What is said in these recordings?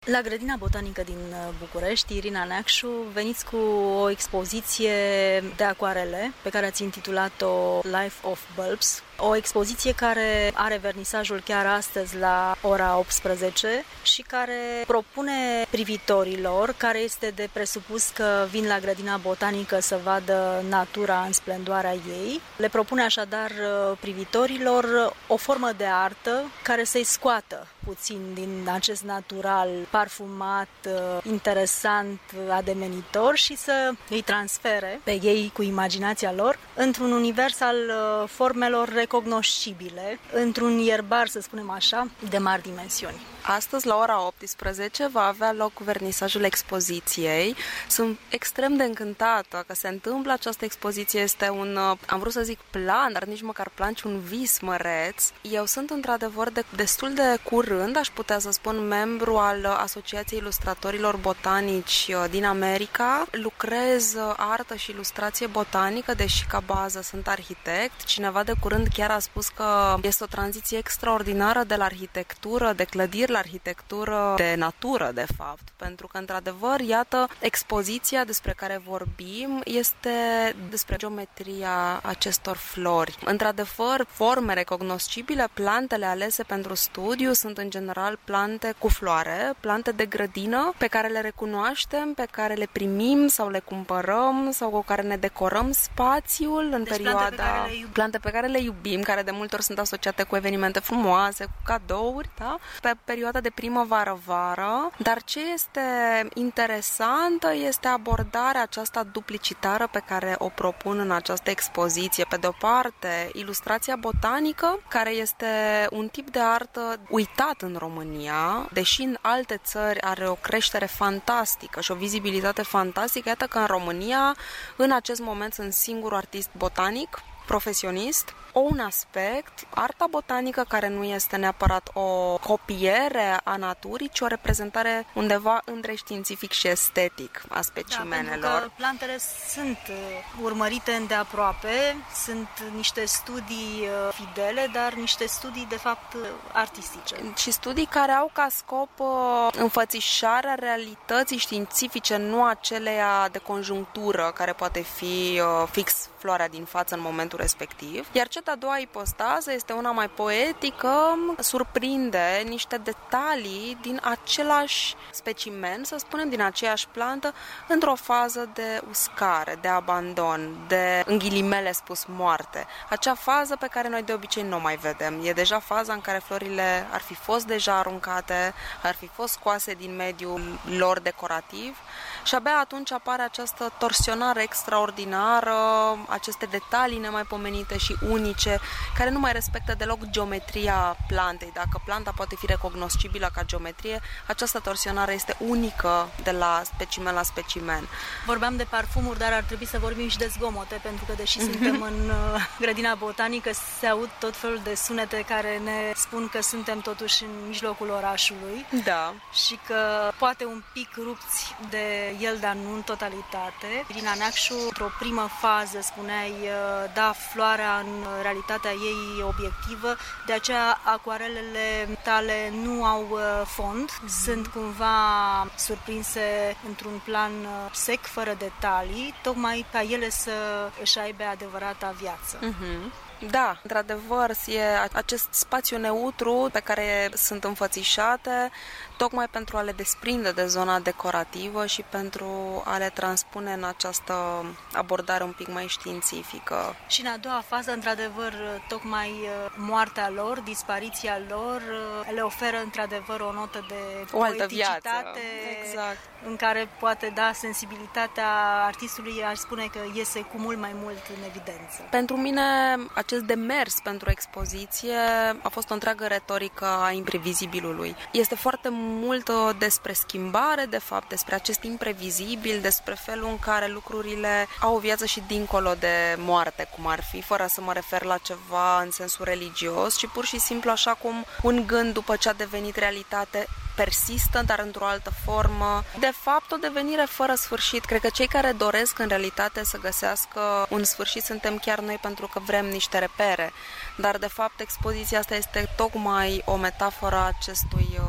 La Grădina Botanică din București, Irina Neacșu, veniți cu o expoziție de acuarele pe care ați intitulat-o Life of Bulbs. O expoziție care are vernisajul chiar astăzi la ora 18 și care propune privitorilor, care este de presupus că vin la Grădina Botanică să vadă natura în splendoarea ei, le propune așadar privitorilor o formă de artă care să-i scoată puțin din acest natural parfumat, interesant, ademenitor și să îi transfere pe ei cu imaginația lor într-un univers al formelor recognoscibile, într-un ierbar, să spunem așa, de mari dimensiuni. Astăzi, la ora 18, va avea loc vernisajul expoziției. Sunt extrem de încântată că se întâmplă această expoziție. Este un, am vrut să zic plan, dar nici măcar plan, ci un vis măreț. Eu sunt într-adevăr destul de curând, aș putea să spun, membru al Asociației Ilustratorilor Botanici din America. Lucrez artă și ilustrație botanică, deși ca bază sunt arhitect. Cineva de curând chiar a spus că este o tranziție extraordinară de la arhitectură, de clădiri, la arhitectură de natură, de fapt, pentru că, într-adevăr, iată, expoziția despre care vorbim este despre geometria acestor flori. Într-adevăr, forme recognoscibile, plantele alese pentru studiu sunt, în general, plante cu floare, plante de grădină, pe care le recunoaștem, pe care le primim sau le cumpărăm sau cu care ne decorăm spațiul în perioada... Plante pe care le iubim, care de multe ori sunt asociate cu evenimente frumoase, cu cadouri, da? Pe perioada de primăvară-vară, dar ce este interesantă este abordarea aceasta duplicitară pe care o propun în această expoziție. Pe de o parte, ilustrația botanică, care este un tip de artă uitat în România, deși în alte țări are o creștere fantastică și o vizibilitate fantastică. Iată că în România, în acest moment, sunt singurul artist botanic profesionist. Un aspect, arta botanică care nu este neapărat o copiere a naturii, ci o reprezentare undeva între științific și estetic a specimenelor. Da, pentru că plantele sunt urmărite îndeaproape, sunt niște studii fidele, dar niște studii de fapt artistice. Și studii care au ca scop înfățișarea realității științifice, nu aceleia de conjunctură, care poate fi fix floarea din față în momentul respectiv. Iar cea de-a doua ipostază este una mai poetică, surprinde niște detalii din același specimen, să spunem, din aceeași plantă, într-o fază de uscare, de abandon, de, în ghilimele spus, moarte. Acea fază pe care noi de obicei nu o mai vedem. E deja faza în care florile ar fi fost deja aruncate, ar fi fost scoase din mediul lor decorativ și abia atunci apare această torsionare extraordinară, aceste detalii nemaipomenite și unice, care nu mai respectă deloc geometria plantei. Dacă planta poate fi recognoscibilă ca geometrie, această torsionare este unică de la specimen la specimen. Vorbeam de parfumuri, dar ar trebui să vorbim și de zgomote, pentru că deși suntem în Grădina Botanică, se aud tot felul de sunete care ne spun că suntem totuși în mijlocul orașului. Da. Și că poate un pic rupți de el, dar nu în totalitate. Irina Neacșu, într-o primă fază, spuneai, da, floarea în realitatea ei obiectivă, de aceea acuarelele tale nu au fond, sunt cumva surprinse într-un plan sec, fără detalii, tocmai ca ele să își aibă adevărata viață. Da, într-adevăr, e acest spațiu neutru pe care sunt înfățișate, tocmai pentru a le desprinde de zona decorativă și pentru a le transpune în această abordare un pic mai științifică. Și în a doua fază, într-adevăr, tocmai moartea lor, dispariția lor, le oferă într-adevăr o notă de o altă poeticitate, viață. Exact. În care poate, da, sensibilitatea artistului, aș spune că iese cu mult mai mult în evidență. Pentru mine, acest demers pentru expoziție a fost o întreagă retorică a imprevizibilului. Este foarte mult despre schimbare, de fapt, despre acest imprevizibil, despre felul în care lucrurile au o viață și dincolo de moarte, cum ar fi, fără să mă refer la ceva în sensul religios, ci pur și simplu așa cum un gând, după ce a devenit realitate, persistă, dar într-o altă formă. De fapt, o devenire fără sfârșit. Cred că cei care doresc în realitate să găsească un sfârșit suntem chiar noi, pentru că vrem niște repere. Dar, de fapt, expoziția asta este tocmai o metaforă a acestui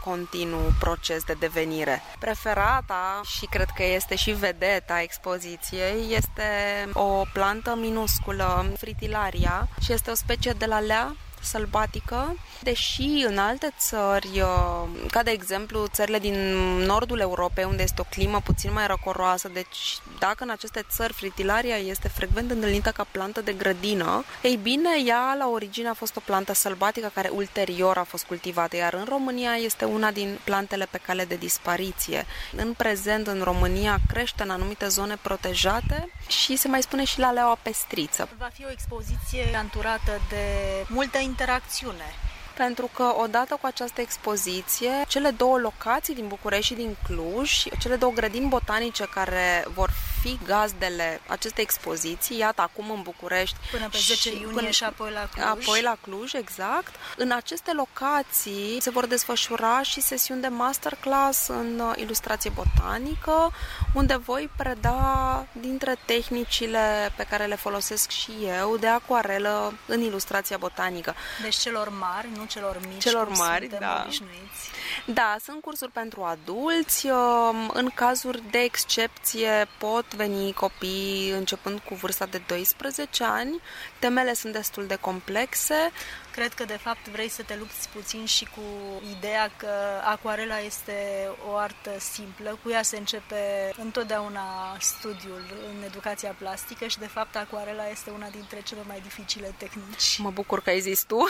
continuu proces de devenire. Preferata, și cred că este și vedeta expoziției, este o plantă minusculă, Fritillaria, și este o specie de lalea sălbatică, deși în alte țări, ca de exemplu țările din nordul Europei, unde este o climă puțin mai răcoroasă, deci dacă în aceste țări Fritillaria este frecvent întâlnită ca plantă de grădină, ei bine, ea la origine a fost o plantă sălbatică care ulterior a fost cultivată, iar în România este una din plantele pe cale de dispariție. În prezent, în România, crește în anumite zone protejate și se mai spune și laleaua pestriță. Va fi o expoziție anturată de multă interacțiune. Pentru că odată cu această expoziție, cele două locații din București și din Cluj, cele două grădini botanice care vor fi gazdele acestei expoziții, iată acum în București până pe 10 iunie și apoi la Cluj. Apoi la Cluj, exact. În aceste locații se vor desfășura și sesiuni de masterclass în ilustrație botanică, unde voi preda dintre tehnicile pe care le folosesc și eu de acuarelă în ilustrația botanică. Deci celor mari, nu celor mici, celor mari, da. Obișnuiți. Da, sunt cursuri pentru adulți. În cazuri de excepție pot veni copii începând cu vârsta de 12 ani. Temele sunt destul de complexe. Cred că, de fapt, vrei să te lupți puțin și cu ideea că acuarela este o artă simplă, cu ea se începe întotdeauna studiul în educația plastică și, de fapt, acuarela este una dintre cele mai dificile tehnici. Mă bucur că ai zis tu,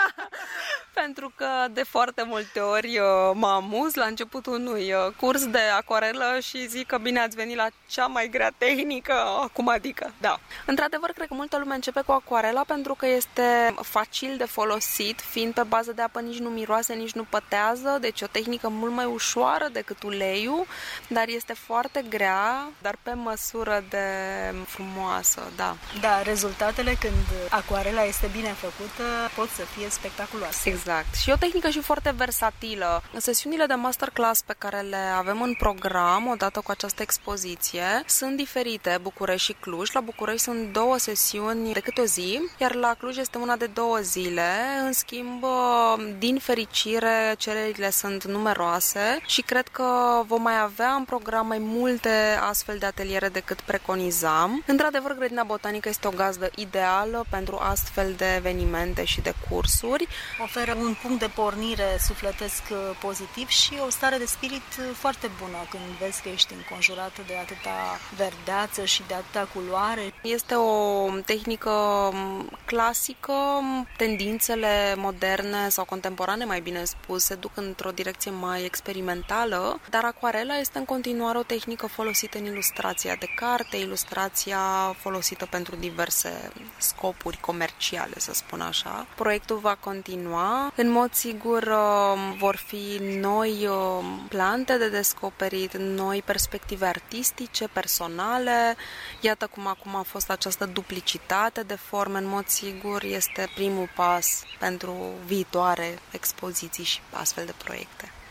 pentru că de foarte multe ori mă amuz la începutul unui curs de acuarelă și zic că bine ați venit la cea mai grea tehnică acum, adică, da. Într-adevăr, cred că multă lume începe cu acuarela pentru că este facil de folosit, fiind pe bază de apă, nici nu miroase, nici nu pătează, deci o tehnică mult mai ușoară decât uleiul, dar este foarte grea, dar pe măsură de frumoasă, da. Da, rezultatele când acuarela este bine făcută pot să fie spectaculoase. Exact. Și o tehnică și foarte versatilă. Sesiunile de masterclass pe care le avem în program, odată cu această expoziție, sunt diferite, București și Cluj. La București sunt 2 sesiuni de câte o zi, iar la Cluj este una de 2 zile. În schimb, din fericire, cererile sunt numeroase și cred că vom mai avea în program mai multe astfel de ateliere decât preconizam. Într-adevăr, Grădina Botanică este o gazdă ideală pentru astfel de evenimente și de cursuri. Oferă un punct de pornire sufletesc pozitiv și o stare de spirit foarte bună când vezi că ești înconjurată de atâta verdeață și de atâta culoare. Este o tehnică clasică, tendințele moderne sau contemporane, mai bine spus, se duc într-o direcție mai experimentală, dar acuarela este în continuare o tehnică folosită în ilustrația de carte, ilustrația folosită pentru diverse scopuri comerciale, să spun așa. Proiectul va continua. În mod sigur vor fi noi plante de descoperit, noi perspective artistice, personale. Iată cum acum a fost această duplicitate de forme. În mod sigur este primul pas pentru viitoare expoziții și astfel de proiecte.